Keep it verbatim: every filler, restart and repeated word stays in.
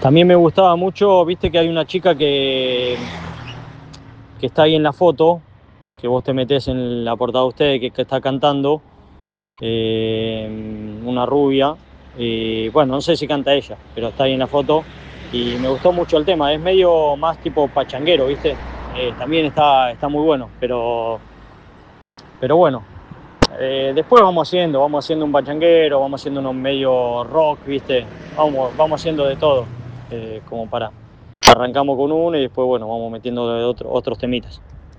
También me gustaba mucho, viste que hay una chica que, que está ahí en la foto, que vos te metés en la portada de ustedes, que, que está cantando, eh, una rubia. Y bueno, no sé si canta ella, pero está ahí en la foto. Y me gustó mucho el tema, es medio más tipo pachanguero, ¿viste? Eh, también está, está muy bueno, pero, pero bueno. Eh, después vamos haciendo, vamos haciendo un pachanguero, vamos haciendo unos medio rock, ¿viste? Vamos, vamos haciendo de todo, eh, como para... Arrancamos con uno y después, bueno, vamos metiendo de otro, otros temitas.